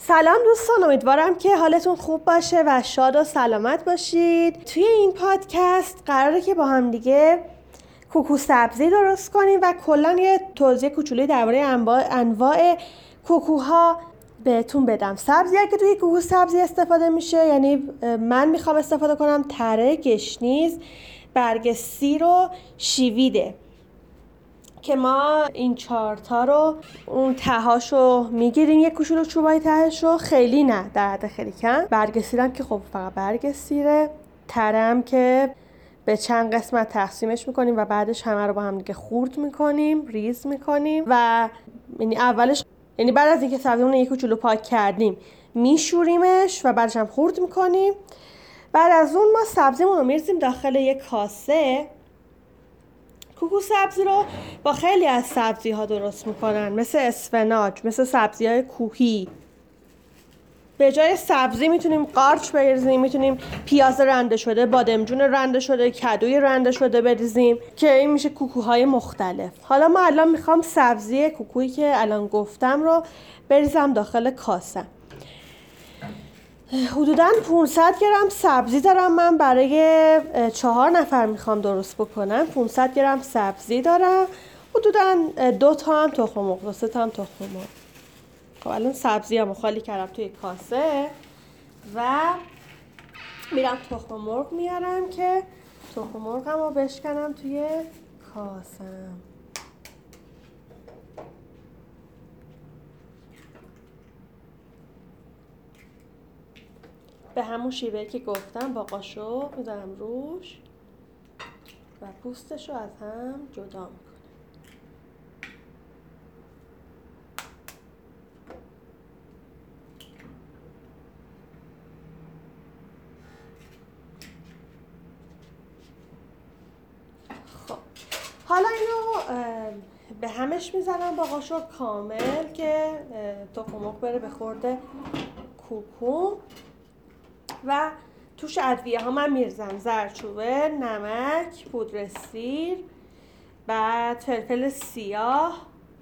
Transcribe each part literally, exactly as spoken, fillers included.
سلام دوستان، امیدوارم که حالتون خوب باشه و شاد و سلامت باشید. توی این پادکست قراره که با هم دیگه کوکو سبزی درست کنیم و کلا یه توضیح کوچولویی درباره انواع انواع کوکوها بهتون بدم. سبزی که توی کوکو سبزی استفاده میشه، یعنی من میخوام استفاده کنم تره، گشنیز، برگ سیر و شیویده که ما این چهارتا رو اون تهاشو میگیریم، یک کوچولو چوبای تهشو، خیلی نه، در حد خیلی کم. برگ سیرم که خب فقط برگ سیره، ترم که به چند قسمت تقسیمش میکنیم و بعدش همه رو با هم دیگه خورد میکنیم، ریز میکنیم و یعنی اولش یعنی بعد از اینکه سبزیمون یک کوچولو پاک کردیم میشوریمش و بعدش هم خورد میکنیم. بعد از اون ما سبزیمون رو میریزیم داخل یک کاسه. کوکو سبزی رو با خیلی از سبزی ها درست میکنن، مثل اسفناج، مثل سبزی های کوهی. به جای سبزی میتونیم قارچ بریزیم، میتونیم پیاز رنده شده، بادمجون رنده شده، کدوی رنده شده بریزیم که این میشه کوکوهای مختلف. حالا ما الان میخوام سبزی کوکویی که الان گفتم رو بریزم داخل کاسه. حدوداً پانصد گرم سبزی دارم من، برای چهار نفر میخوام درست بکنم. پانصد گرم سبزی دارم، حدوداً دو تا هم تخم مرغ، سه تا هم تخم مرغ. خب الان سبزیامو خالی کردم توی کاسه و میرم تخم مرغ میارم که تخم مرغمو بشکنم توی کاسم. به همون شیوهی که گفتم با قاشق میذارم روش و پوستشو از هم جدا میکنم. خب حالا اینو به همش میذارم با قاشق کامل که تخم مرغ بره به خورد کوکو و توش ادویه ها من میرزم زردچوبه، نمک، پودر سیر، بعد فلفل سیاه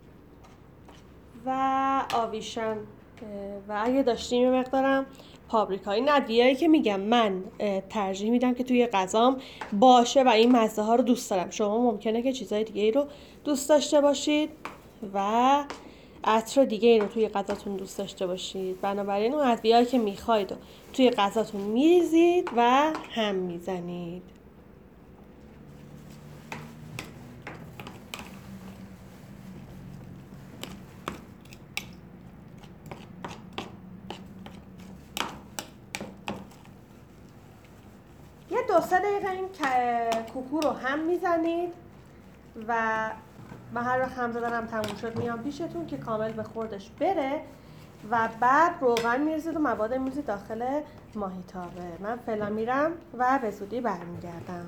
و آویشن و اگه داشتیم یه مقدارم پاپریکا. این ادویه‌ای که میگم من ترجیح میدم که توی غذام باشه و این مزه ها رو دوست دارم. شما ممکنه که چیزای دیگه ای رو دوست داشته باشید و عطر دیگه ای رو توی غذاتون دوست داشته باشید. بنابراین اون ادویه‌ای که میخواید و توی غذاتون میریزید و هم میزنید. یه دو سه دقیقه این کوکو رو هم میزنید و من هر وقت هم زدنم تموم شد میام پیشتون که کامل به خوردش بره و بعد روغن میریزید و مواد میریزید داخل ماهیتابه. من فعلا میرم و به زودی برمیگردم.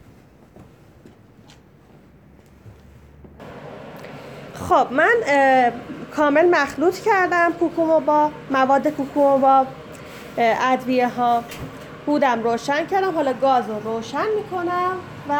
خب من کامل مخلوط کردم کوکومو با مواد کوکومو با ادویه ها. بودم روشن کردم، حالا گاز رو روشن میکنم و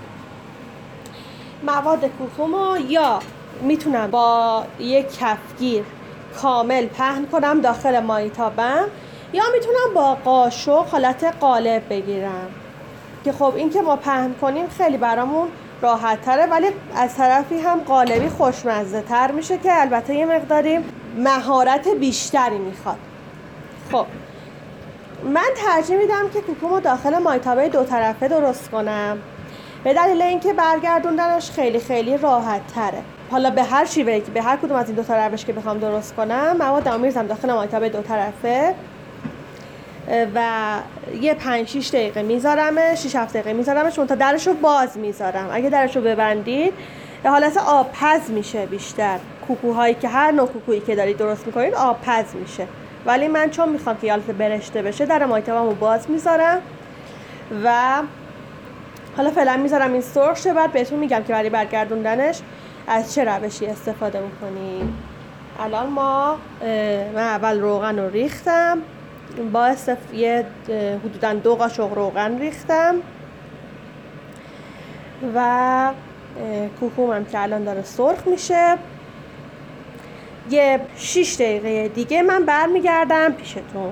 مواد کوکومو یا میتونم با یک کفگیر کامل پهن کنم داخل ماهیتابم یا میتونم با قاشق حالت قالب بگیرم که خب این که ما پهن کنیم خیلی برامون راحت تره، ولی از طرفی هم قالبی خوشمزه تر میشه که البته یه مقداری مهارت بیشتری میخواد. خب من ترجیح میدم که کوکومو داخل ماهیتابه دو طرفه درست کنم به دلیل اینکه برگردوندنش خیلی خیلی راحت تره. حالا به هر شیوهی که به هر کدوم از این دو تا روش که بخوام درست کنم موادمو میریزم داخل ماهیتابه دو طرفه و یه پنج شش دقیقه میذارمش، شش هفت دقیقه میذارمش، تا درشو باز میذارم. اگه درشو ببندید به حالت آبپز میشه. بیشتر کوکوهایی که هر نوع کوکویی که دارید درست میکنید آبپز میشه، ولی من چون میخوام که حالت برشته بشه در ماهیتابه‌مو باز میذارم و حالا فعلا میذارم این سرخ شه. بعد بهتون میگم که برای برگردوندنش از چه روشی استفاده میکنیم. الان ما من اول روغن رو ریختم، با استف یه حدوداً دو قاشق روغن ریختم و کوکومم که الان داره سرخ میشه یه شیش دقیقه دیگه من برمیگردم پیشتون.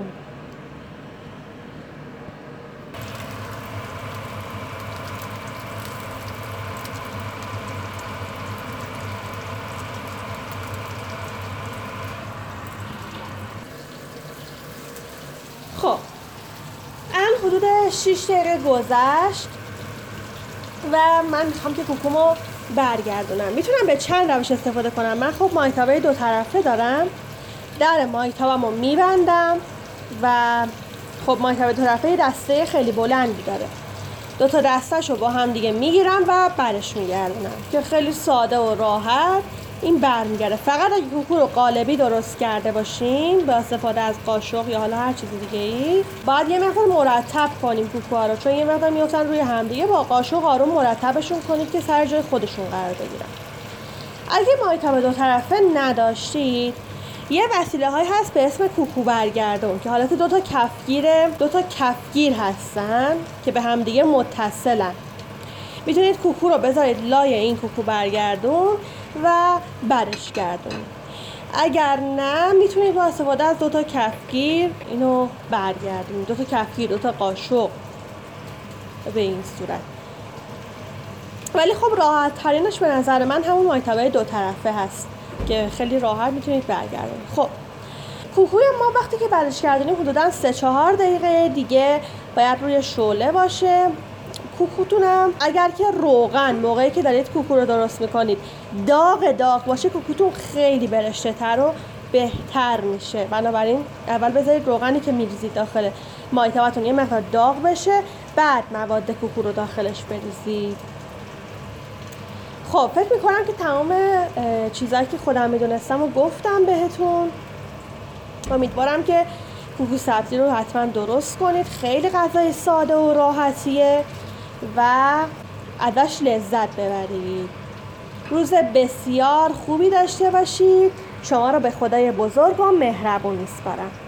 خب الان حدود شیش دقیقه گذشت و من میخوام که کوکومو برگردونم. میتونم به چند روش استفاده کنم. من خب مایتابه دو طرفه دارم، در مایتابه‌مو میبندم و خب مایتابه دو طرفه دسته خیلی بلندی داره. دو تا دسته‌شو با هم دیگه میگیرم و برش میگردونم که خیلی ساده و راحت این برمیگرده. فقط اگه کوکو رو قالبی درست کرده باشین با استفاده از قاشق یا حالا هر چیز دیگه ای، باید یه مقدار مرتب کنیم کوکوها رو، چون یه مقدار میافتن روی هم دیگه. با قاشق آروم مرتبشون کنید که سر جای خودشون قرار بگیرن. اگه مایتابه دو طرفه نداشتید، یه وسیله های هست به اسم کوکو برگردون که حالت دو تا کفگیر دو تا کفگیر هستن که به هم دیگه متصلن. میتونید کوکو رو بذارید لای این کوکو برگردون و برش گردونید. اگر نه میتونید با استفاده از دو تا کفگیر اینو برگردونید. دو تا کفگیر، دو تا قاشق به این صورت. ولی خب راحت ترینش به نظر من همون مایتابه دو طرفه هست که خیلی راحت میتونید برگردونید. خب کوکوی ما وقتی که برش کردونیم حدودا سه چهار دقیقه دیگه باید روی شعله باشه. کوکوتونم اگر که روغن موقعی که دارید کوکو رو درست میکنید داغ داغ باشه، کوکوتون خیلی برشته تر و بهتر میشه. بنابراین اول بذارید روغنی که میریزید داخل مایتابه‌تون یه مقدار داغ بشه، بعد مواد کوکو رو داخلش بریزید. خب فکر میکنم که تمام چیزایی که خودم میدونستم و گفتم بهتون. امیدوارم که کوکو سبزی رو حتما درست کنید. خیلی غذای ساده و راحتیه و ازش لذت ببرید. روز بسیار خوبی داشته باشید. شما رو به خدای بزرگ و مهربون میسپارم.